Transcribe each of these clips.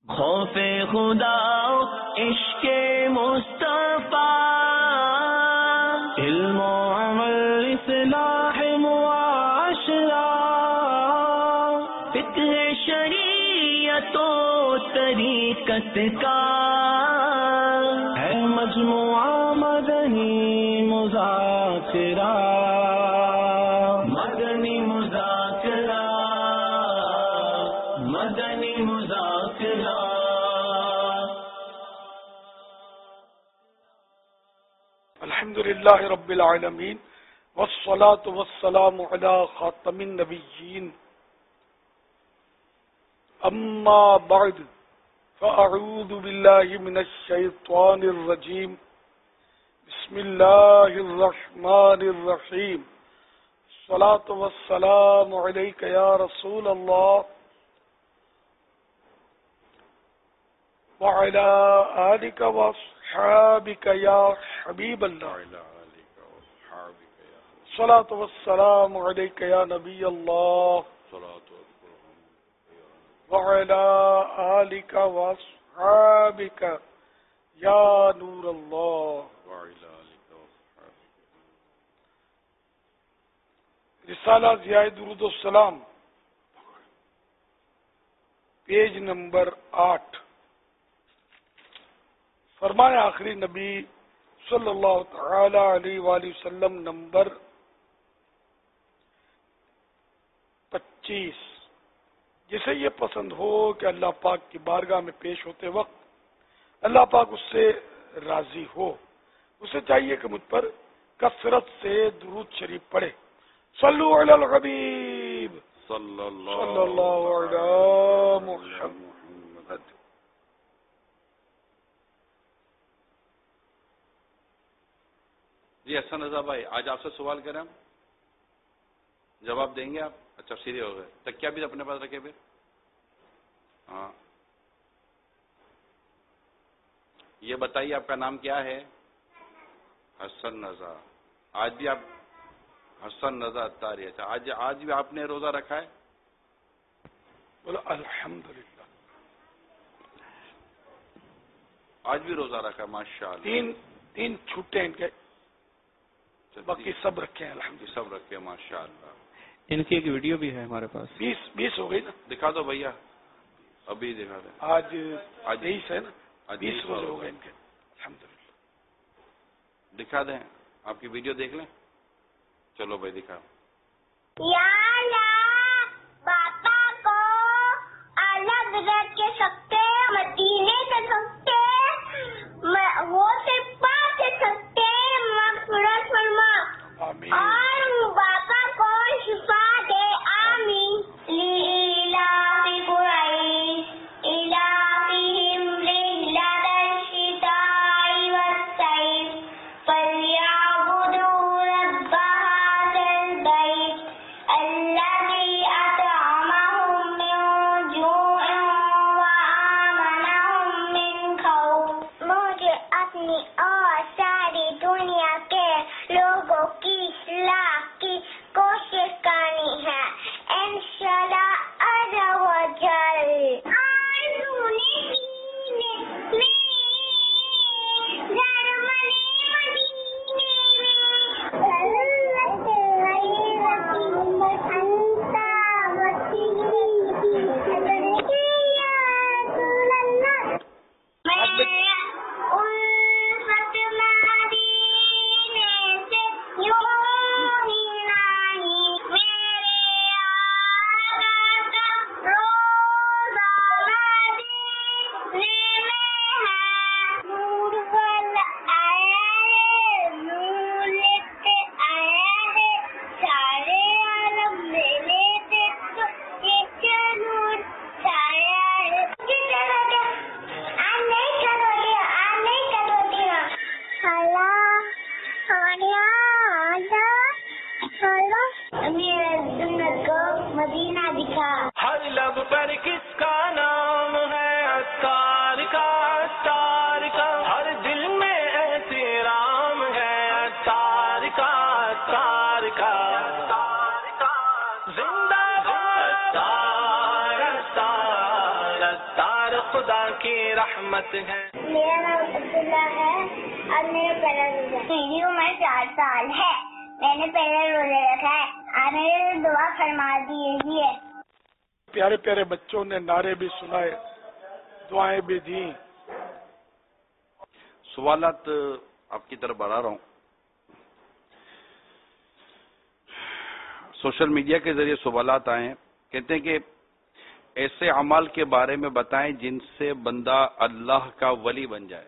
خوف خدا عشق مصطفیٰ، علم و عمل اصلاح معاشرہ، فقہ شریعت و طریقت کا ہے مجموعہ مدنی مذاکرہ، مدنی مذاکرہ، مدنی مذاکرہ۔ الحمدللہ رب العالمین والصلاة والسلام علی خاتم النبیین، اما بعد فاعوذ باللہ من الشیطان الرجیم، بسم اللہ الرحمن الرحیم، الصلاة والسلام علیک یا رسول اللہ وعلی آلک واصحابک یا حبیب اللہ، الصلاة والسلام علیک یا نبی اللہ وعلی آلک واصحابک یا نور اللہ۔ رسالہ ضیاء درود السلام، پیج نمبر 8، فرمان آخری نبی صلی اللہ تعالی علیہ وآلہ وسلم نمبر 25۔ جسے یہ پسند ہو کہ اللہ پاک کی بارگاہ میں پیش ہوتے وقت اللہ پاک اس سے راضی ہو، اسے چاہیے کہ مجھ پر کثرت سے درود شریف پڑھے۔ صلو علی الحبیب صلی اللہ علی محمد۔ جی احسن رضا بھائی، آج آپ سے سوال کریں، ہم جواب دیں گے آپ؟ اچھا سیدھے ہو گئے، تکیہ بھی اپنے پاس رکھے پھر۔ ہاں یہ بتائیے آپ کا نام کیا ہے؟ حسن رضا۔ آج بھی آپ حسن رضا اتاری؟ اچھا آج بھی آپ نے روزہ رکھا ہے؟ بولو الحمدللہ۔ آج بھی روزہ رکھا ہے، ماشاء اللہ۔ تین چھوٹے ان کے، باقی سب رکھے ہیں الحمدللہ، سب رکھے ہیں ماشاء اللہ۔ ان کی ایک ویڈیو بھی ہے ہمارے پاس۔ 20 ہو گئی نا؟ دکھا دو بھیا، ابھی دکھا دیں۔ آج 23 ہے نا؟ 20 روزے ہو گئے ان کے الحمدللہ۔ دکھا دیں، آپ کی ویڈیو دیکھ لیں۔ چلو بھائی دکھا۔ یا اللہ پاپا کو الگ رکھ کے سکتے، مدینے سے سکتے، وہ سے پاک سکتے، مغفرت فرما آمین۔ اور پاپا کو شفا دے، آمین۔ لإلاف قریش إلافهم رحلة الشتاء والصيف فليعبدوا رب هذا البيت خدا کی رحمت ہے. میرا نام عبداللہ ہے اور میرا پہلا روزہ. میری عمر 4 سال ہے. میں نے پہلا روزہ رکھا ہے. آپ میرے دعا فرما دیجیے. پیارے پیارے بچوں نے نعرے بھی سنائے، دعائیں بھی دیں. سوالات آپ کی طرف بڑھا رہا ہوں. سوشل میڈیا کے ذریعے سوالات آئے ہیں. کہتے ہیں کہ ایسے اعمال کے بارے میں بتائیں جن سے بندہ اللہ کا ولی بن جائے.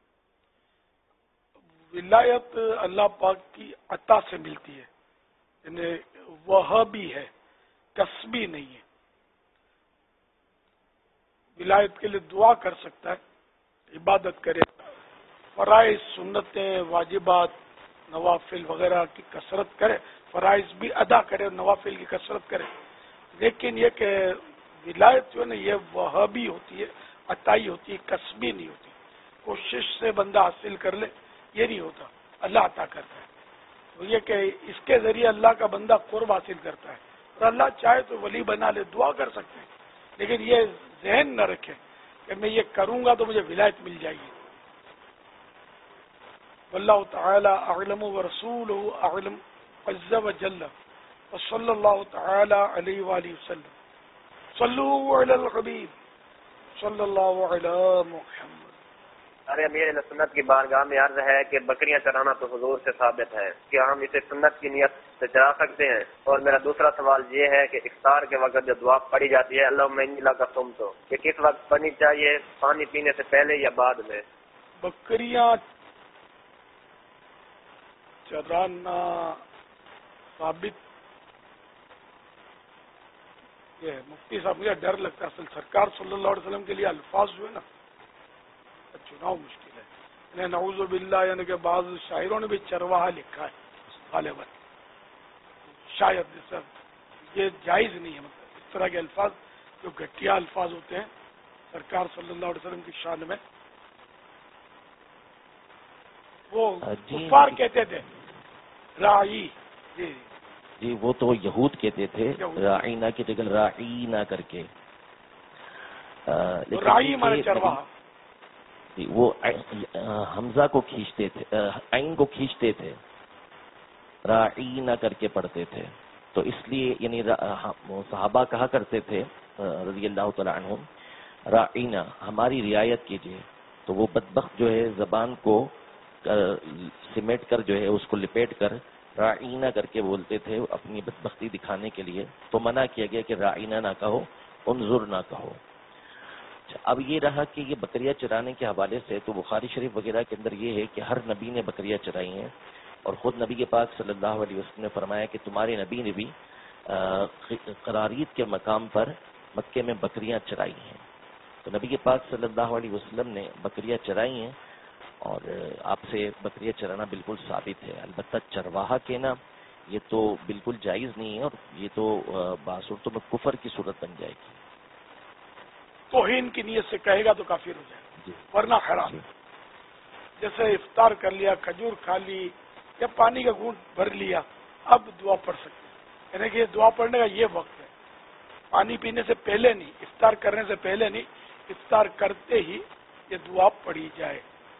ولایت اللہ پاک کی عطا سے ملتی ہے، یعنی وہ بھی ہے، کسبی نہیں ہے. ولایت کے لیے دعا کر سکتا ہے، عبادت کرے، فرائض سنتیں واجبات نوافل وغیرہ کی کثرت کرے، فرائض بھی ادا کرے اور نوافل کی کثرت کرے. لیکن یہ کہ ولایت جو ہے نا یہ وہابی ہوتی ہے، عطائی ہوتی ہے، کسبی نہیں ہوتی. کوشش سے بندہ حاصل کر لے یہ نہیں ہوتا، اللہ عطا کرتا ہے. تو یہ کہ اس کے ذریعے اللہ کا بندہ قرب حاصل کرتا ہے، اور اللہ چاہے تو ولی بنا لے، دعا کر سکتے ہیں. لیکن یہ ذہن نہ رکھے کہ میں یہ کروں گا تو مجھے ولایت مل جائے گی. واللہ تعالی اعلم ورسولہ اعلم عز وجل وصلی اللہ تعالی علیہ وآلہ وسلم. صلو علی الحبیب صلی اللہ علی محمد. ارے امیر اہل سنت کی بارگاہ میں عرض ہے کہ بکریاں چرانا تو حضور سے ثابت ہے، کیا ہم اسے سنت کی نیت سے چرا سکتے ہیں؟ اور میرا دوسرا سوال یہ ہے کہ افطار کے وقت جو دعا پڑھی جاتی ہے اللہم انی لک صمت، کہ کس وقت پڑھنی چاہیے، پانی پینے سے پہلے یا بعد میں؟ بکریاں چرانا ثابت یہ مفتی صاحب مجھے ڈر لگتا ہے. اصل سرکار صلی اللہ علیہ وسلم کے لیے الفاظ جو ہے نا چناؤ مشکل ہے. یعنی نعوذ باللہ، یعنی کہ بعض شاعروں نے بھی چرواہا لکھا ہے غالباً، شاید یہ جائز نہیں ہے. مطلب اس طرح کے الفاظ جو گھٹیا الفاظ ہوتے ہیں سرکار صلی اللہ علیہ وسلم کی شان میں، وہ کفار کہتے تھے راعی. جی وہ تو یہود کہتے تھے راعینہ کی جگہ راعینہ کر کے. راعی ہمارے چرواہا وہ حمزہ کو کھینچتے تھے، عین کو کھینچتے تھے، راعینہ کر کے پڑھتے تھے. تو اس لیے یعنی صحابہ کہا کرتے تھے رضی اللہ تعالیٰ عنہم راعینہ ہماری رعایت کیجیے. تو وہ بدبخت جو ہے زبان کو سمیٹ کر جو ہے اس کو لپیٹ کر راعینہ کر کے بولتے تھے اپنی بدبختی دکھانے کے لیے. تو منع کیا گیا کہ راعینہ نہ کہو، انظر نہ کہو. اب یہ رہا کہ یہ بکریاں چرانے کے حوالے سے تو بخاری شریف وغیرہ کے اندر یہ ہے کہ ہر نبی نے بکریاں چرائی ہیں، اور خود نبی کے پاک صلی اللہ علیہ وسلم نے فرمایا کہ تمہارے نبی نے بھی قرارید کے مقام پر مکے میں بکریاں چرائی ہیں. تو نبی کے پاک صلی اللہ علیہ وسلم نے بکریاں چرائی ہیں اور آپ سے بکریاں چرانا بالکل ثابت ہے. البتہ چرواہا کہنا یہ تو بالکل جائز نہیں ہے، اور یہ تو باصورتوں میں کفر کی صورت بن جائے گی. توہین کی نیت سے کہے گا تو کافر ہو جائے گا، ورنہ حرام. جیسے افطار کر لیا، کھجور کھا لی یا پانی کا گھونٹ بھر لیا، اب دعا پڑھ سکتے ہیں. یعنی کہ دعا پڑھنے کا یہ وقت ہے، پانی پینے سے پہلے نہیں، افطار کرنے سے پہلے نہیں، افطار کرتے ہی یہ دعا پڑھی جائے.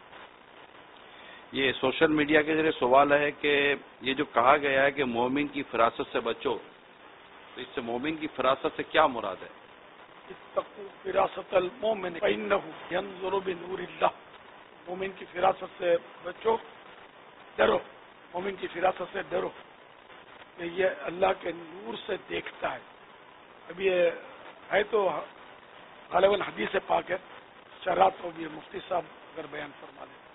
یہ سوشل میڈیا کے ذریعے سوال ہے کہ یہ جو کہا گیا ہے کہ مومن کی فراست سے بچو، تو اس سے مومن کی فراست سے کیا مراد ہے؟ اتقوا فراست المؤمن فإنه ينظر بنور اللہ. مومن کی فراست سے بچو، ڈرو، مومن کی فراست سے ڈرو کہ یہ اللہ کے نور سے دیکھتا ہے. اب یہ ہے تو غالباً حدیث پاک ہے، شرات ہو بھی مفتی صاحب اگر بیان فرما دیں.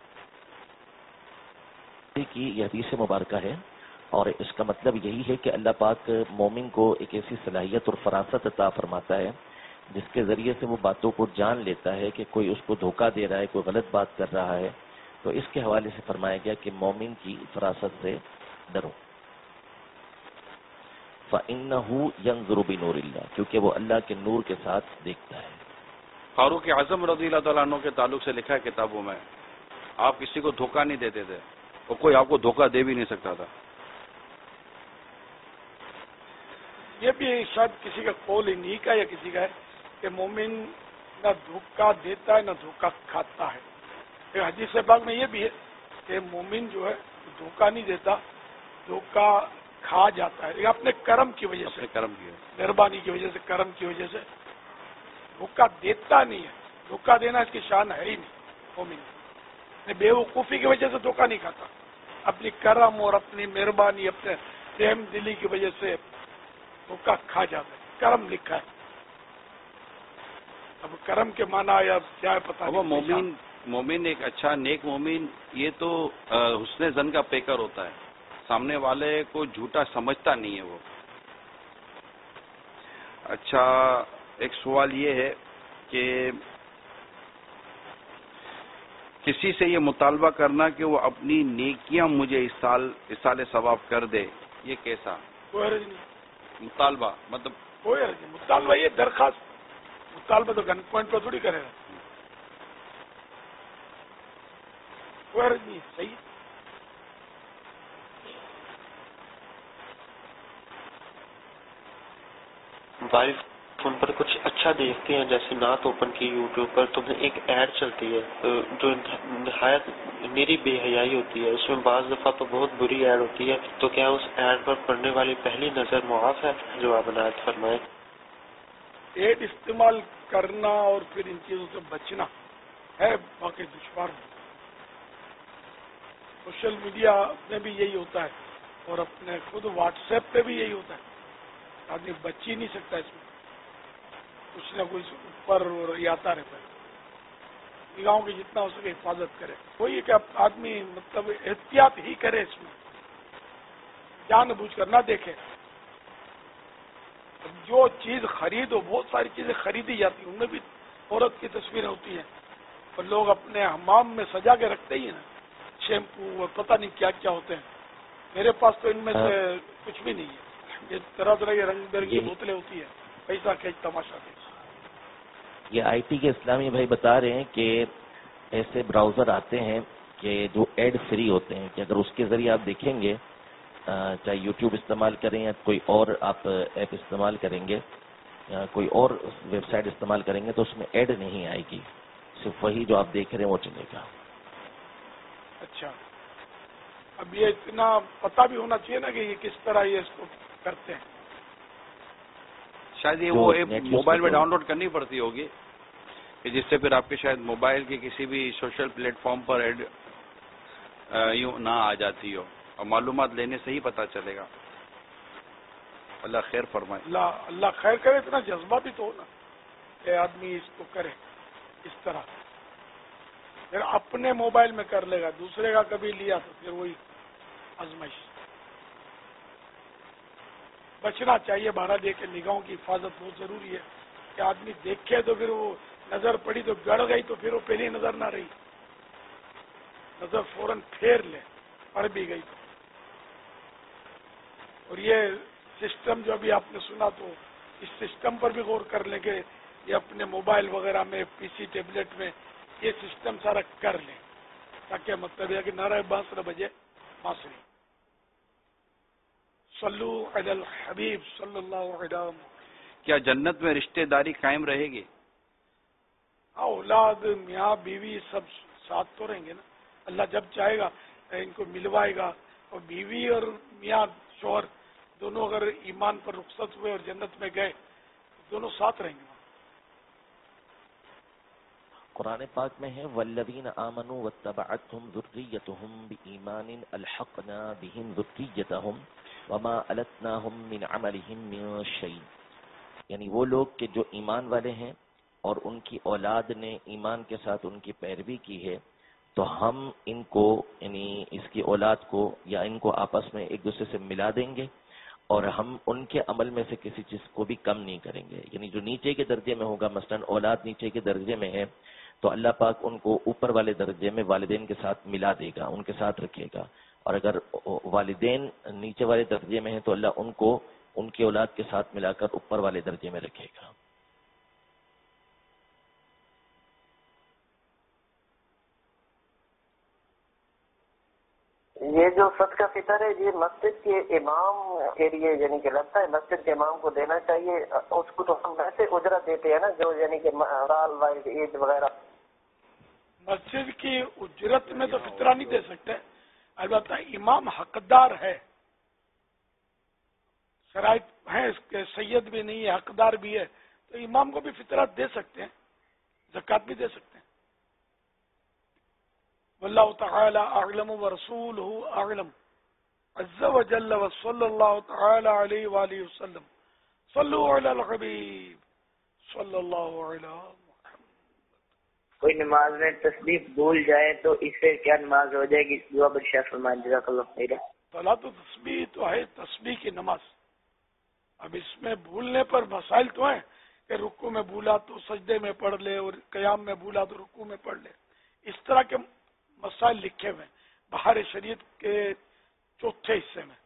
کی یہ حدیث مبارکہ ہے، اور اس کا مطلب یہی ہے کہ اللہ پاک مومن کو ایک ایسی صلاحیت اور فراست عطا فرماتا ہے جس کے ذریعے سے وہ باتوں کو جان لیتا ہے کہ کوئی اس کو دھوکہ دے رہا ہے، کوئی غلط بات کر رہا ہے. تو اس کے حوالے سے فرمایا گیا کہ مومن کی فراست سے ڈرو. فَإِنَّهُ يَنظُرُ بِنُورِ اللَّهِ، کیونکہ وہ اللہ کے نور کے ساتھ دیکھتا ہے. فاروق اعظم رضی اللہ تعالیٰ عنہ کے تعلق سے لکھا ہے کتابوں میں، آپ کسی کو دھوکہ نہیں دیتے تھے اور کوئی آپ کو دھوکہ دے بھی نہیں سکتا تھا. یہ بھی شاید کسی کا قول انہی کا یا کسی کا ہے کہ مومن نہ دھوکہ دیتا ہے نہ دھوکہ کھاتا ہے. ایک حدیث پاک میں یہ بھی ہے کہ مومن جو ہے دھوکہ نہیں دیتا, دھوکہ کھا جاتا ہے. اپنے کرم کی وجہ سے, کرم کی مہربانی کی وجہ سے, کرم کی وجہ سے دھوکہ دیتا نہیں ہے. دھوکہ دینا اس کی شان ہے ہی نہیں. مومن بے وقوفی کی وجہ سے دھوکہ نہیں کھاتا, اپنی کرم اور اپنی مہربانی, اپنے رحم دلی کی وجہ سے دھوکہ کھا جاتا ہے. کرم لکھا ہے, اب کرم کے معنی یا کیا ہے پتہ وہ نہیں. مومن ایک اچھا نیک مومن یہ تو حسن زن کا پیکر ہوتا ہے, سامنے والے کو جھوٹا سمجھتا نہیں ہے وہ. اچھا, ایک سوال یہ ہے کہ کسی سے یہ مطالبہ کرنا کہ وہ اپنی نیکیاں مجھے اصال ثواب کر دے, یہ کیسا کوئی حرج نہیں. مطالبہ؟ مطلب کوئی حرج نہیں. مطالبہ یہ درخواست, مطالبہ تو گن پوائنٹ پہ تھوڑی کرے گا. کوئی حرج نہیں, صحیح. وائف ان پر کچھ اچھا دیکھتے ہیں, جیسے نعت اوپن کی یوٹیوب پر, تو ایک ایڈ چلتی ہے جو نہایت میری بے حیائی ہوتی ہے. اس میں بعض دفعہ تو بہت بری ایڈ ہوتی ہے, تو کیا اس ایڈ پر پڑنے والی پہلی نظر معاف ہے؟ جواب عنایت فرمائیں. ایڈ استعمال کرنا اور پھر ان چیزوں سے بچنا ہے واقعی دشوار. سوشل میڈیا میں بھی یہی ہوتا ہے اور اپنے خود واٹس ایپ پہ بھی یہی ہوتا ہے. آدمی بچ ہی نہیں سکتا اس میں, کچھ نہ کچھ اوپر یہ آتا رہتا ہے. نگاہوں کی جتنا ہو سکے حفاظت کرے. وہی کہ آدمی مطلب احتیاط ہی کرے اس میں, جان بوجھ کر نہ دیکھے. جو چیز خریدو, بہت ساری چیزیں خریدی جاتی ہیں, ان میں بھی عورت کی تصویریں ہوتی ہیں, اور لوگ اپنے حمام میں سجا کے رکھتے ہی ہیں نا, شیمپو اور پتہ نہیں کیا کیا ہوتے ہیں. میرے پاس تو ان میں سے کچھ بھی نہیں ہے. یہ طرح طرح کی رنگ برنگی بوتلیں ہوتی ہیں, پیسہ کھینچ تماشا کھینچ. یہ آئی ٹی کے اسلامی بھائی بتا رہے ہیں کہ ایسے براؤزر آتے ہیں کہ جو ایڈ فری ہوتے ہیں, کہ اگر اس کے ذریعے آپ دیکھیں گے, چاہے یوٹیوب استعمال کریں یا کوئی اور آپ ایپ استعمال کریں گے یا کوئی اور ویب سائٹ استعمال کریں گے, تو اس میں ایڈ نہیں آئے گی, صرف وہی جو آپ دیکھ رہے ہیں وہ چلے گا. اچھا, اب یہ اتنا پتہ بھی ہونا چاہیے نا کہ یہ کس طرح یہ اس کو کرتے ہیں. شاید یہ وہ ایپ موبائل میں ڈاؤن لوڈ کرنی پڑتی ہوگی, کہ جس سے پھر آپ کے شاید موبائل کے کسی بھی سوشل پلیٹ فارم پر ایڈ یوں نہ آ جاتی ہو, اور معلومات لینے سے ہی پتہ چلے گا. اللہ خیر فرمائے. اللہ خیر کرے. اتنا جذبہ بھی تو ہو نا کہ آدمی اس کو کرے اس طرح. پھر اپنے موبائل میں کر لے گا, دوسرے کا کبھی لیا تو پھر وہی آزمائش. بچنا چاہیے. بہرحال یہ کہ نگاہوں کی حفاظت بہت ضروری ہے, کہ آدمی دیکھے تو پھر وہ نظر پڑی تو گڑ گئی تو پھر وہ پہلی نظر نہ رہی, نظر فوراً پھیر لے, پڑ بھی گئی تو. اور یہ سسٹم جو ابھی آپ نے سنا, تو اس سسٹم پر بھی غور کر لیں کہ یہ اپنے موبائل وغیرہ میں, پی سی ٹیبلٹ میں یہ سسٹم سارا کر لیں, تاکہ مطلب ہے کہ نہ رہے بانس نہ بجے بانسری. صلو علی الحبیب صلی اللہ علیہ وسلم. کیا جنت میں رشتہ داری قائم رہے گی؟ اولاد, میاں بیوی سب ساتھ تو رہیں گے نا. اللہ جب چاہے گا ان کو ملوائے گا. اور بیوی اور میاں شوہر دونوں اگر ایمان پر رخصت ہوئے اور جنت میں گئے, دونوں ساتھ رہیں گے. قرآن پاک میں ہے والذین آمنوا واتبعتهم ذریتهم بإیمان الحقنا بهم ذریتهم وما التناهم من عملهم من شیء. یعنی وہ لوگ کہ جو ایمان والے ہیں اور ان کی اولاد نے ایمان کے ساتھ ان کی پیروی کی ہے, تو ہم ان کو یعنی اس کی اولاد کو یا ان کو آپس میں ایک دوسرے سے ملا دیں گے, اور ہم ان کے عمل میں سے کسی چیز کو بھی کم نہیں کریں گے. یعنی جو نیچے کے درجے میں ہوگا, مثلا اولاد نیچے کے درجے میں ہے, تو اللہ پاک ان کو اوپر والے درجے میں والدین کے ساتھ ملا دے گا, ان کے ساتھ رکھے گا. اور اگر والدین نیچے والے درجے میں ہیں تو اللہ ان کو ان کی اولاد کے ساتھ ملا کر اوپر والے درجے میں رکھے گا. یہ جو صدقہ فطر ہے یہ مسجد کے امام کے لیے یعنی کہ لگتا ہے مسجد کے امام کو دینا چاہیے، اس کو تو ہم ویسے اجرت دیتے ہیں نا جو یعنی کہ سال وائز عید وغیرہ. مسجد کی اجرت میں تو فطرہ نہیں دے سکتے، البتہ امام حقدار ہے، شرائط ہیں اس کے، سید بھی نہیں ہے حقدار بھی ہے، تو امام کو بھی فطرہ دے سکتے ہیں، زکوٰۃ بھی دے سکتے ہیں. واللہ تعالی اعلم ورسولہ اعلم عز وجل وصلی اللہ تعالی علیہ وآلہ وسلم. صلو علی الحبیب صلی اللہ علیہ. کوئی نماز میں تسبیح بھول جائے تو اس سے کیا نماز ہو جائے گی؟ دعا پر شیخ فرمائیں جزاک اللہ خیر. صلاۃ و تسبیح تو ہے تسبیح کی نماز. اب اس میں بھولنے پر مسائل تو ہیں کہ رکوع میں بھولا تو سجدے میں پڑھ لے اور قیام میں بھولا تو رکوع میں پڑھ لے، اس طرح کے مسائل لکھے ہوئے بہار شریعت کے چوتھے حصے میں.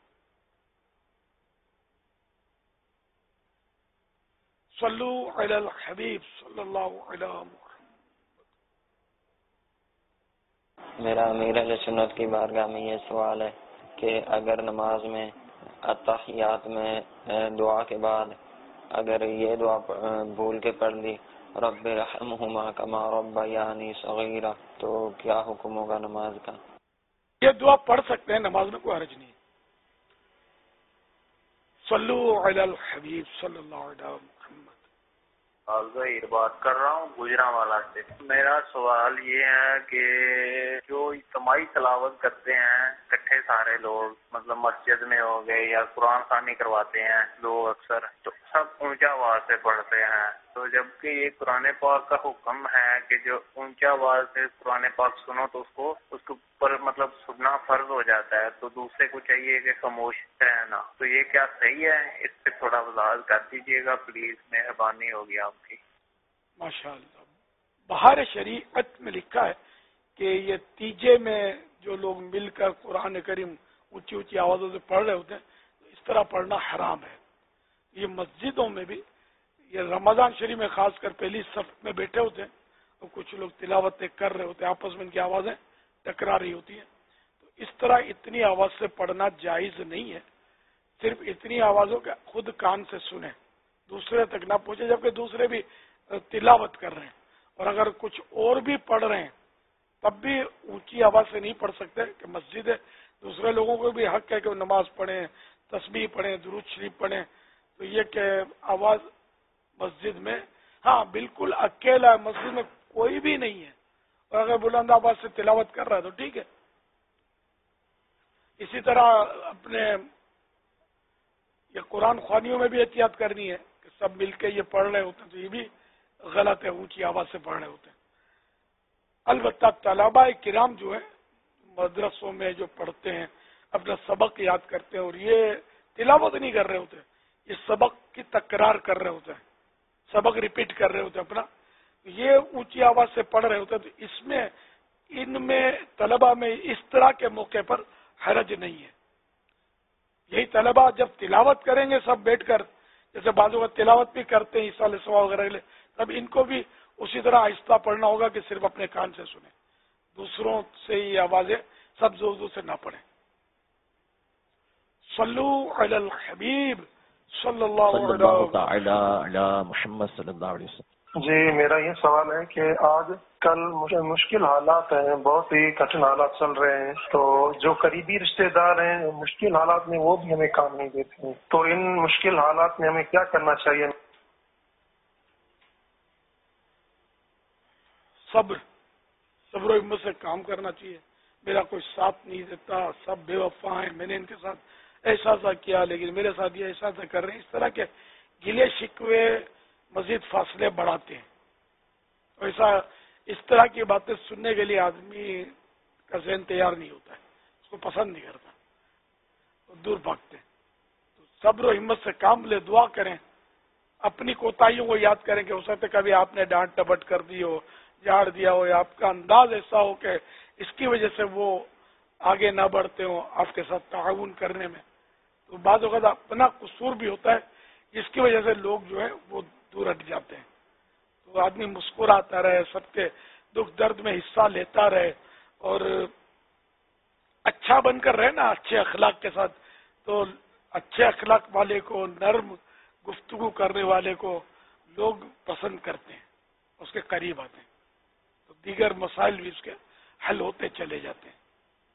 صلو علی الحبیب صلی اللہ علیہ وسلم. میرا امیر اہل سنت کی بارگاہ میں یہ سوال ہے کہ اگر نماز میں اتحیات میں دعا کے بعد اگر یہ دعا بھول کے پڑھ لی رب ارحمہما کما ربیانی صغیرا تو کیا حکم ہوگا نماز کا؟ یہ دعا پڑھ سکتے ہیں، نماز میں کوئی حرج نہیں. صلو علی الحبیب صلی اللہ علیہ وسلم. ظہیر بات کر رہا ہوں گجرانوالہ سے. میرا سوال یہ ہے کہ جو اجتماعی تلاوت کرتے ہیں اکٹھے سارے لوگ، مطلب مسجد میں ہو گئے یا قرآن خوانی کرواتے ہیں لوگ اکثر، تو سب اونچا آواز سے پڑھتے ہیں، تو جبکہ یہ قرآن پاک کا حکم ہے کہ جو اونچا آواز سے قرآن پاک سنو تو اس کے اوپر مطلب سننا فرض ہو جاتا ہے، تو دوسرے کو چاہیے کہ خاموش رہنا، تو یہ کیا صحیح ہے؟ اس پہ تھوڑا وضاحت کر دیجیے گا پلیز، مہربانی ہوگی آپ کی. ماشاء اللہ. بہار شریعت میں لکھا ہے کہ یہ تیجے میں جو لوگ مل کر قرآن کریم اونچی اونچی آوازوں سے پڑھ رہے ہوتے ہیں تو اس طرح پڑھنا حرام ہے. یہ مسجدوں میں بھی، یہ رمضان شریف میں خاص کر پہلی صف میں بیٹھے ہوتے ہیں اور کچھ لوگ تلاوتیں کر رہے ہوتے ہیں، آپس میں ان کی آوازیں ٹکرا رہی ہوتی ہیں، تو اس طرح اتنی آواز سے پڑھنا جائز نہیں ہے. صرف اتنی آوازوں کے خود کان سے سنیں، دوسرے تک نہ پہنچے، جبکہ دوسرے بھی تلاوت کر رہے ہیں، اور اگر کچھ اور بھی پڑھ رہے ہیں تب بھی اونچی آواز سے نہیں پڑھ سکتے کہ مسجد ہے. دوسرے لوگوں کو بھی حق ہے کہ وہ نماز پڑھیں، تسبیح پڑھیں، درود شریف پڑھیں. تو یہ کہ آواز مسجد میں، ہاں بالکل اکیلا مسجد میں کوئی بھی نہیں ہے اور اگر بلند آواز سے تلاوت کر رہا ہے تو ٹھیک ہے. اسی طرح اپنے یہ قرآن خوانیوں میں بھی احتیاط کرنی ہے کہ سب مل کے یہ پڑھ رہے ہوتے ہیں تو یہ بھی غلط ہے، اونچی آواز سے پڑھ رہے ہوتے ہیں. البتہ طلباء کرام جو ہیں مدرسوں میں جو پڑھتے ہیں اپنا سبق یاد کرتے ہیں اور یہ تلاوت نہیں کر رہے ہوتے، یہ سبق کی تکرار کر رہے ہوتے ہیں، سبق ریپیٹ کر رہے ہوتے ہیں اپنا، یہ اونچی آواز سے پڑھ رہے ہوتے ہیں، تو اس میں ان میں طلباء میں اس طرح کے موقع پر حرج نہیں ہے. یہی طلباء جب تلاوت کریں گے سب بیٹھ کر، جیسے بعضوں کا تلاوت بھی کرتے ہیں عیسیٰ علیہ السلام وغیرہ کے لیے، تب ان کو بھی اسی طرح آہستہ پڑھنا ہوگا کہ صرف اپنے کان سے سنیں، دوسروں سے یہ آوازیں سب زور زور سے نہ پڑھیں. صلو علی الحبیب صلی اللہ تعالی علی محمد صلی اللہ علیہ وسلم. جی میرا یہ سوال ہے کہ آج کل مشکل حالات ہیں، بہت ہی کٹھن حالات چل رہے ہیں، تو جو قریبی رشتہ دار ہیں مشکل حالات میں وہ بھی ہمیں کام نہیں دیتے ہیں، تو ان مشکل حالات میں ہمیں کیا کرنا چاہیے؟ صبر و ہمت سے کام کرنا چاہیے. میرا کوئی ساتھ نہیں دیتا، سب بے وفا ہیں، میں نے ان کے ساتھ ایسا کیا لیکن میرے ساتھ یہ ایسا کر رہے ہیں، اس طرح کے گلے شکوے مزید فاصلے بڑھاتے ہیں. اس طرح کی باتیں سننے کے لیے آدمی کا ذہن تیار نہیں ہوتا ہے، اس کو پسند نہیں کرتا، تو دور بھاگتے ہیں. تو صبر و ہمت سے کام لے، دعا کریں، اپنی کوتاہیوں کو یاد کریں کہ ہو سکتا ہے کبھی آپ نے ڈانٹ ٹپٹ کر دی ہو، جھاڑ دیا ہو، یا آپ کا انداز ایسا ہو کہ اس کی وجہ سے وہ آگے نہ بڑھتے ہوں آپ کے ساتھ تعاون کرنے میں. تو بعض اوقات اپنا قصور بھی ہوتا ہے جس کی وجہ سے لوگ جو ہے وہ دور ہٹ جاتے ہیں. تو آدمی مسکراتا رہے، سب کے دکھ درد میں حصہ لیتا رہے اور اچھا بن کر رہے نا اچھے اخلاق کے ساتھ، تو اچھے اخلاق والے کو، نرم گفتگو کرنے والے کو لوگ پسند کرتے ہیں، اس کے قریب آتے ہیں، تو دیگر مسائل بھی اس کے حل ہوتے چلے جاتے ہیں۔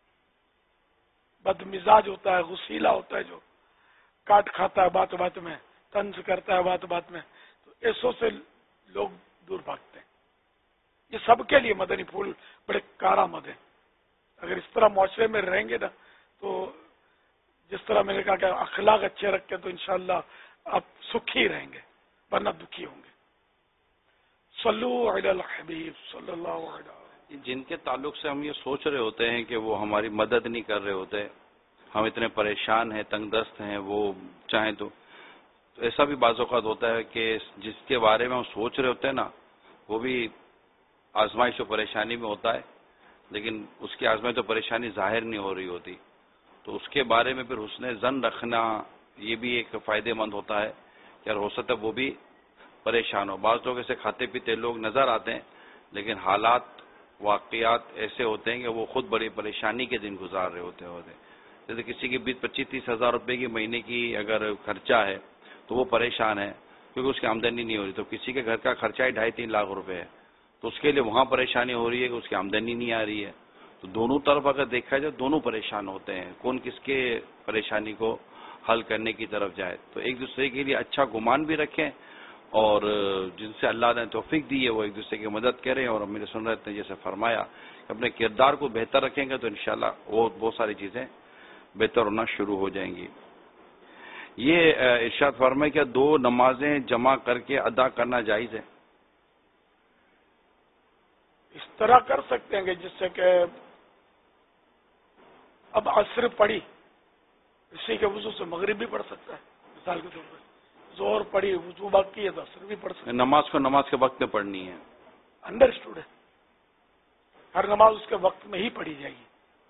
بد مزاج ہوتا ہے، غصیلا ہوتا ہے، جو کاٹ کھاتا ہے بات بات میں، طنز کرتا ہے بات بات میں، تو ایسوں سے لوگ دور بھاگتے ہیں۔ یہ سب کے لیے مدنی پھول بڑے کارآمد ہیں۔ اگر اس طرح معاشرے میں رہیں گے نا، تو جس طرح میں نے کہا کہ اخلاق اچھے رکھ کے تو انشاءاللہ آپ سکھی رہیں گے، ورنہ دکھی ہوں گے۔ صلو علی الحبیب صلی اللہ علیہ وسلم۔ جن کے تعلق سے ہم یہ سوچ رہے ہوتے ہیں کہ وہ ہماری مدد نہیں کر رہے ہوتے، ہم اتنے پریشان ہیں، تنگ دست ہیں، وہ چاہیں تو ایسا بھی بعض اوقات ہوتا ہے کہ جس کے بارے میں ہم سوچ رہے ہوتے ہیں نا، وہ بھی آزمائش و پریشانی میں ہوتا ہے، لیکن اس کی آزمائش و پریشانی ظاہر نہیں ہو رہی ہوتی، تو اس کے بارے میں پھر حسن ظن رکھنا یہ بھی ایک فائدے مند ہوتا ہے کہ ہو سکتا ہے وہ بھی پریشان ہو۔ بعض لوگ ایسے کھاتے پیتے لوگ نظر آتے ہیں، لیکن حالات واقعات ایسے ہوتے ہیں کہ وہ خود بڑی پریشانی کے دن گزار رہے ہوتے ہیں۔ جیسے کسی کی 20-25-30 ہزار روپے کی مہینے کی اگر خرچہ ہے تو وہ پریشان ہے کیونکہ اس کی آمدنی نہیں ہو رہی، تو کسی کے گھر کا خرچہ ہی 2.5-3 لاکھ روپے ہے، تو اس کے لیے وہاں پریشانی ہو رہی ہے کہ اس کی آمدنی نہیں آ رہی ہے۔ تو دونوں طرف اگر دیکھا جائے دونوں پریشان ہوتے ہیں، کون کس کے پریشانی کو حل کرنے کی طرف جائے۔ تو ایک دوسرے کے لیے اچھا گمان بھی رکھیں، اور جن سے اللہ نے توفیق دی ہے وہ ایک دوسرے کی مدد کریں، اور میرے سنت نے جیسے فرمایا کہ اپنے کردار کو بہتر رکھیں گے تو انشاءاللہ وہ بہت ساری چیزیں بہتر ہونا شروع ہو جائیں گی۔ یہ ارشاد فرمائے کہ 2 نمازیں جمع کر کے ادا کرنا جائز ہے؟ اس طرح کر سکتے ہیں کہ جس سے کہ اب عصر پڑی، اسی کے وضو سے مغرب بھی پڑھ سکتا ہے، مثال کے طور پر ظہر پڑی، وضو باقی ہے تو عصر بھی پڑھ سکتا ہے۔ نماز کو نماز کے وقت میں پڑھنی ہے، انڈرسٹوڈ ہے، ہر نماز اس کے وقت میں ہی پڑھی جائے گی۔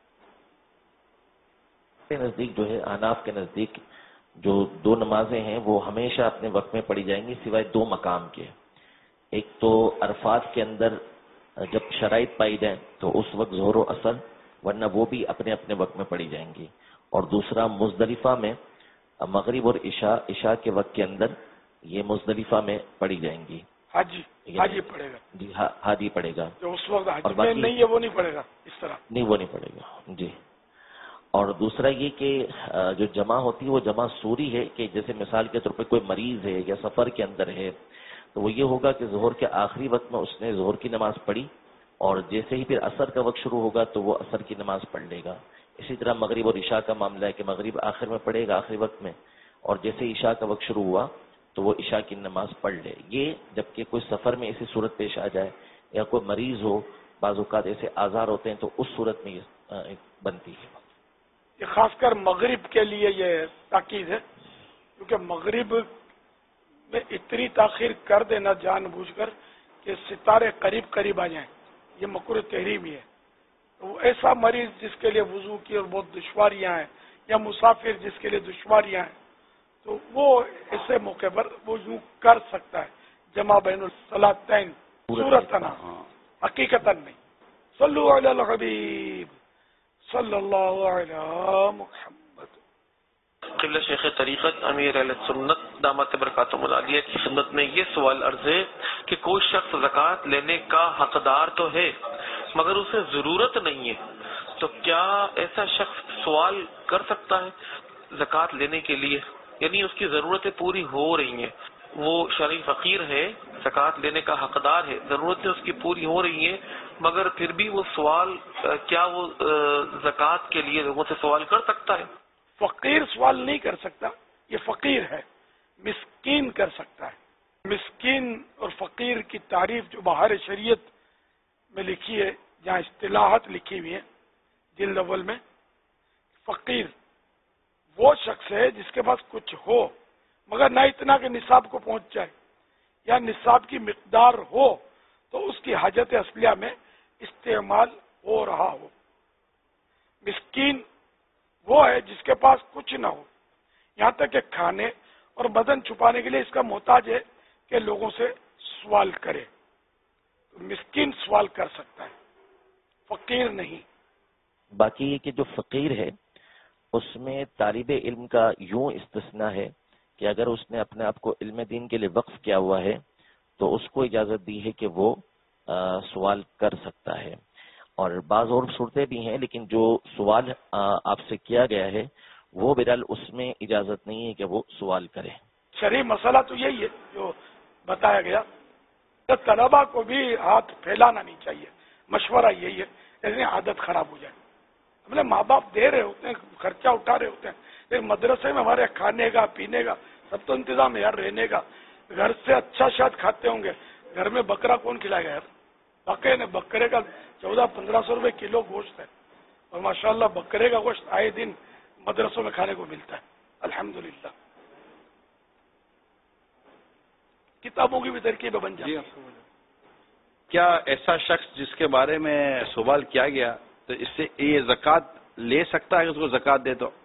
نزدیک جو ہے احناف کے نزدیک جو 2 نمازیں ہیں وہ ہمیشہ اپنے وقت میں پڑھی جائیں گی سوائے 2 مقام کے۔ ایک تو عرفات کے اندر جب شرائط پائی جائیں تو اس وقت ظہر و عصر، ورنہ وہ بھی اپنے اپنے وقت میں پڑھی جائیں گی۔ اور دوسرا مزدلفہ میں مغرب اور عشاء کے وقت کے اندر یہ مزدلفہ میں پڑھی جائیں گی۔ حاجی پڑھے گا، جی حاجی پڑھے گا، جو اس وقت حج میں نہیں ہے وہ نہیں پڑھے گا، اس طرح نہیں وہ نہیں پڑھے گا جی۔ اور دوسرا یہ کہ جو جمع ہوتی ہے وہ جمع سوری ہے، کہ جیسے مثال کے طور پہ کوئی مریض ہے یا سفر کے اندر ہے تو وہ یہ ہوگا کہ ظہر کے آخری وقت میں اس نے ظہر کی نماز پڑھی، اور جیسے ہی پھر عصر کا وقت شروع ہوگا تو وہ عصر کی نماز پڑھ لے گا۔ اسی طرح مغرب اور عشاء کا معاملہ ہے کہ مغرب آخر میں پڑھے گا، آخری وقت میں، اور جیسے عشاء کا وقت شروع ہوا تو وہ عشاء کی نماز پڑھ لے۔ یہ جبکہ کوئی سفر میں ایسی صورت پیش آ جائے یا کوئی مریض ہو، بعض اوقات ایسے آزار ہوتے ہیں تو اس صورت میں یہ بنتی ہے۔ یہ خاص کر مغرب کے لیے یہ تاکید ہے، کیونکہ مغرب میں اتنی تاخیر کر دینا جان بوجھ کر کہ ستارے قریب قریب آ جائیں، یہ مکروہ تحریمی ہے۔ تو وہ ایسا مریض جس کے لیے وضو کی اور بہت دشواریاں ہیں، یا مسافر جس کے لیے دشواریاں ہیں، تو وہ ایسے موقع پر وہ یوں کر سکتا ہے، جمع بین الصلاتین صورتاً، حقیقتاً نہیں۔ صلو علی الحبیب صلی اللہ علی محمد۔ قبلہ شیخ طریقت امیر اہل سنت دامت برکاتہم العالیہ کی خدمت میں یہ سوال عرض ہے کہ کوئی شخص زکوٰۃ لینے کا حقدار تو ہے مگر اسے ضرورت نہیں ہے، تو کیا ایسا شخص سوال کر سکتا ہے زکوٰۃ لینے کے لیے؟ یعنی اس کی ضرورتیں پوری ہو رہی ہیں، وہ شرعی فقیر ہے، زکوٰۃ لینے کا حقدار ہے، ضرورتیں اس کی پوری ہو رہی ہیں، مگر پھر بھی وہ سوال، کیا وہ زکوٰۃ کے لیے لوگوں سے سوال کر سکتا ہے؟ فقیر سوال نہیں کر سکتا، یہ فقیر ہے، مسکین کر سکتا ہے۔ مسکین اور فقیر کی تعریف جو بہار شریعت میں لکھی ہے، جہاں اصطلاحات لکھی ہوئی ہیں جلد اول میں، فقیر وہ شخص ہے جس کے پاس کچھ ہو مگر نہ اتنا کہ نصاب کو پہنچ جائے، یا نصاب کی مقدار ہو تو اس کی حاجت اصلیہ میں استعمال ہو رہا ہو۔ مسکین وہ ہے جس کے پاس کچھ نہ ہو، یہاں تک کہ کھانے اور بدن چھپانے کے لیے اس کا محتاج ہے کہ لوگوں سے سوال کرے، تو مسکین سوال کر سکتا ہے، فقیر نہیں۔ باقی یہ کہ جو فقیر ہے اس میں طالب علم کا یوں استثناء ہے کہ اگر اس نے اپنے آپ کو علم دین کے لیے وقف کیا ہوا ہے تو اس کو اجازت دی ہے کہ وہ سوال کر سکتا ہے. اور بعض اور صورتیں بھی ہیں، لیکن جو سوال آپ سے کیا گیا ہے وہ بہرحال اس میں اجازت نہیں ہے کہ وہ سوال کرے. شرعی مسئلہ تو یہی ہے جو بتایا گیا. طلبا کو بھی ہاتھ پھیلانا نہیں چاہیے. مشورہ یہی ہے، ایسے عادت خراب ہو جائے. ہمارے ماں باپ دے رہے ہوتے ہیں، خرچہ اٹھا رہے ہوتے ہیں، لیکن مدرسے میں ہمارے کھانے کا پینے کا سب تو انتظام ہے یار، رہنے کا. گھر سے اچھا شاید کھاتے ہوں گے، گھر میں بکرا کون کھلائے گا یار؟ واقعی نے بکرے کا 1400-1500 روپے کلو گوشت ہے، اور ماشاءاللہ بکرے کا گوشت آئے دن مدرسوں میں کھانے کو ملتا ہے الحمدللہ. کتابوں کی بھی ترکیبیں بن جاتی ہیں. کیا ایسا شخص جس کے بارے میں سوال کیا گیا تو اس سے یہ زکوٰۃ لے سکتا ہے کہ اس کو زکوٰۃ دے دو؟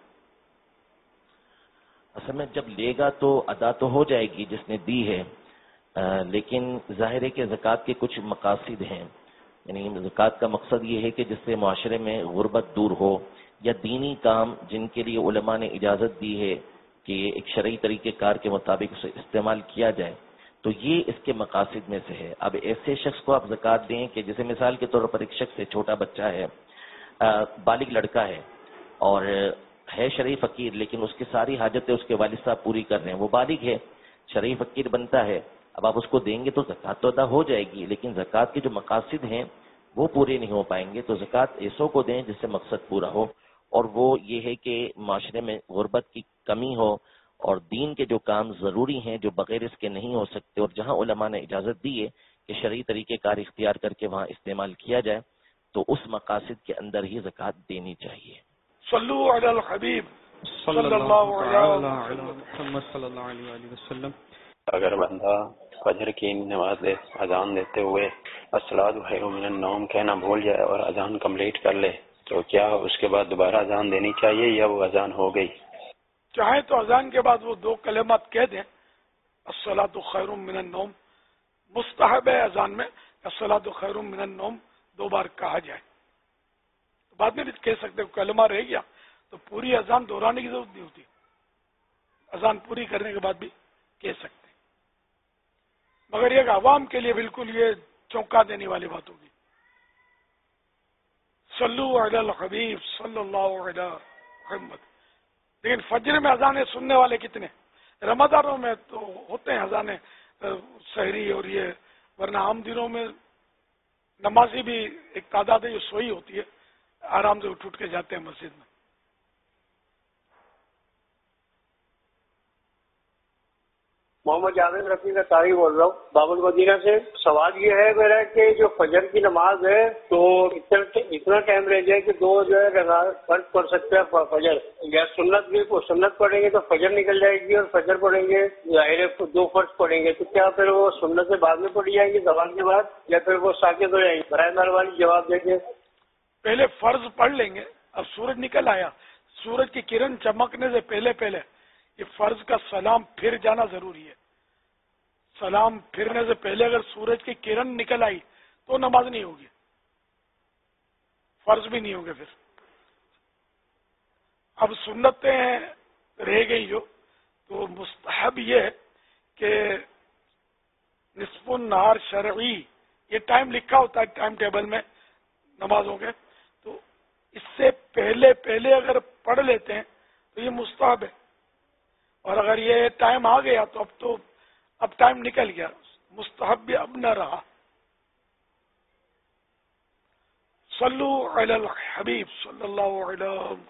اصل میں جب لے گا تو ادا تو ہو جائے گی جس نے دی ہے، لیکن ظاہر ہے کہ زکوٰۃ کے کچھ مقاصد ہیں. یعنی زکوٰۃ کا مقصد یہ ہے کہ جس سے معاشرے میں غربت دور ہو، یا دینی کام جن کے لیے علماء نے اجازت دی ہے کہ ایک شرعی طریقہ کار کے مطابق اسے استعمال کیا جائے، تو یہ اس کے مقاصد میں سے ہے. اب ایسے شخص کو آپ زکوٰۃ دیں کہ جیسے مثال کے طور پر ایک شخص ہے، چھوٹا بچہ ہے، بالغ لڑکا ہے اور ہے شرعی فقیر، لیکن اس کی ساری حاجتیں اس کے والد صاحب پوری کر رہے ہیں، وہ بالغ ہے، شرعی فقیر بنتا ہے. اب آپ اس کو دیں گے تو زکوٰۃ تو ادا ہو جائے گی، لیکن زکوٰۃ کے جو مقاصد ہیں وہ پورے نہیں ہو پائیں گے. تو زکوٰۃ ایسوں کو دیں جس سے مقصد پورا ہو، اور وہ یہ ہے کہ معاشرے میں غربت کی کمی ہو اور دین کے جو کام ضروری ہیں جو بغیر اس کے نہیں ہو سکتے، اور جہاں علماء نے اجازت دی ہے کہ شرعی طریقہ کار اختیار کر کے وہاں استعمال کیا جائے، تو اس مقاصد کے اندر ہی زکوٰۃ دینی چاہیے. صلو علی الحبیب صلی اللہ علیہ وسلم. اگر بندہ فجر کی نماز اذان دیتے ہوئے الصلاۃ خیر من النوم کہنا بھول جائے اور اذان کمپلیٹ کر لے تو کیا اس کے بعد دوبارہ اذان دینی چاہیے یا وہ اذان ہو گئی؟ چاہے تو اذان کے بعد وہ 2 کلمات کہہ دیں، الصلاۃ خیر من النوم. مستحب ہے اذان میں الصلاۃ خیر من النوم 2 بار کہا جائے. بعد میں بھی کہہ سکتے، کلمہ رہ گیا تو پوری اذان دہرانے کی ضرورت نہیں ہوتی، اذان پوری کرنے کے بعد بھی کہہ سکتے. مگر یہ کہ عوام کے لیے بالکل یہ چونکا دینے والی بات ہوگی. صلو علی الحبیب صلی اللہ علیہ محمد. لیکن فجر میں اذانیں سننے والے کتنے؟ رمضانوں میں تو ہوتے ہیں اذانیں سحری اور یہ، ورنہ عام دنوں میں نمازی بھی ایک تعداد ہے جو سوئی ہوتی ہے، آرام سے اٹھ کے جاتے ہیں مسجد میں. محمد جاوید رفیع کا طاری بول رہا ہوں بابل مدینہ سے. سوال یہ ہے میرا کہ جو فجر کی نماز ہے تو اتنا ٹائم رہ جائے کہ 2 جو ہے فرض پڑھ سکتے ہیں فجر، یا سنت بھی سنت پڑھیں گے تو فجر نکل جائے گی اور فجر پڑھیں گے ظاہر 2 فرض پڑھیں گے، تو کیا پھر وہ سنت سے بعد میں پڑھی جائیں گی زوال کے بعد، یا پھر وہ ساکت ہو جائیں گی؟ برائے مہربانی جواب دیجیے. پہلے فرض پڑھ لیں گے. اب سورج نکل آیا، سورج کی کرن چمکنے سے پہلے یہ فرض کا سلام پھر جانا ضروری ہے. سلام پھرنے سے پہلے اگر سورج کی کرن نکل آئی تو نماز نہیں ہوگی، فرض بھی نہیں ہوگے. پھر اب سنتیں رہ گئی جو، تو مستحب یہ ہے کہ نصف النہار شرعی، یہ ٹائم لکھا ہوتا ہے ٹائم ٹیبل میں نمازوں کے، تو اس سے پہلے اگر پڑھ لیتے ہیں تو یہ مستحب ہے. اور اگر یہ ٹائم آ گیا تو اب ٹائم نکل گیا، مستحب بھی اب نہ رہا. صلو علی الحبیب صلی اللہ علیہ وسلم.